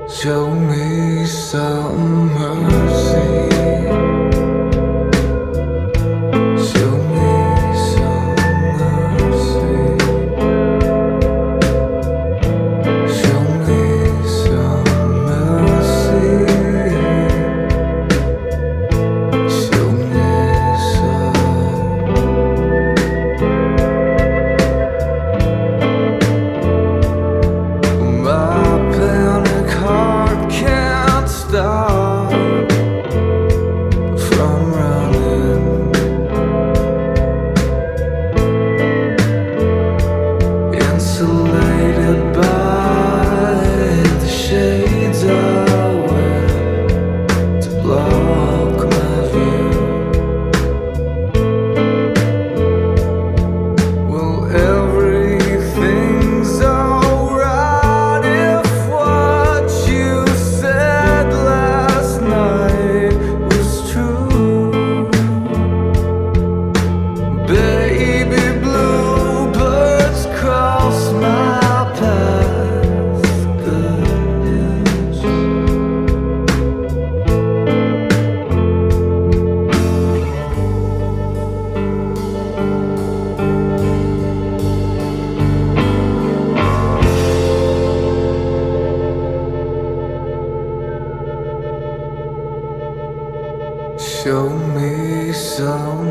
Show me some mercy. Show me some mercy. Show me some mercy. Show me some. My panic heart can't stop from running. Insulated by the shades I wear to block my view. Well, everything's alright if what you said last night was true. Baby, bluebirds cross my path. Good news. Show me some